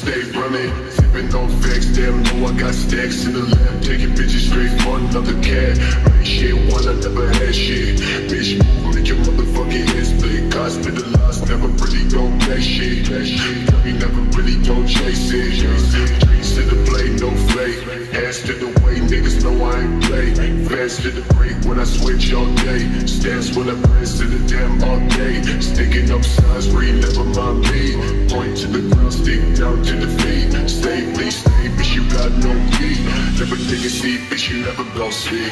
stay running. Sipping on facts, damn, know I got stacks in the lab. Taking bitches straight for another cat. Make shit one, I never had shit. Bitch, move, make your motherfucking head split. Hospitalized, never really gon' that shit. Tell me never really don't chase it. Drinks to the plate, no flake. Hands to the way, niggas know I ain't play. Fast to the break when I switch all day. Stance when I press to the damn all day. Sticking up signs where you never mind me. Point to the ground, stick down to the feet. Stay, please stay, bitch, you got no key. Never take a seat, bitch, you never gon' see.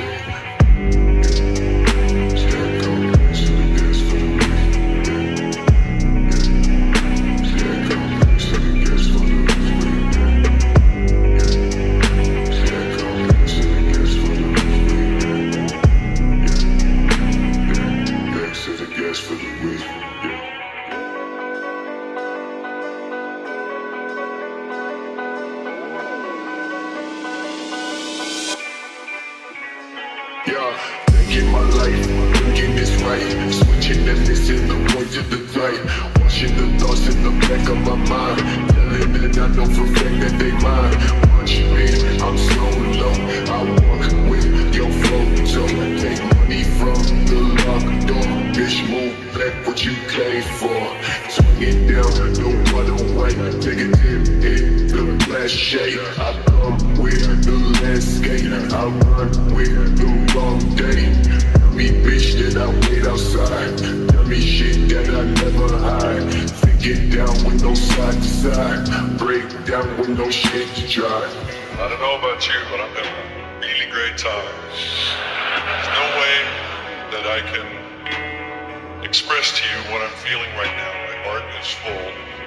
Yeah, thinking my life, thinking this right. Switching and missing the point to the right. Washing the thoughts in the back of my mind. Telling that I know for a fact that they mine. Watch me, I'm so low. I walk with your photo. Take money from the locked door. Bitch, move back what you came for. Swing it down, no other way. Take a dip in the last shade. I come with the landscape. I run with the wrong day. Tell me bitch that I wait outside. Tell me shit that I never hide. Get down with no side to side. Break down with no shit to try. I don't know about you, but I'm having a really great time. There's no way that I can express to you what I'm feeling right now. My heart is full.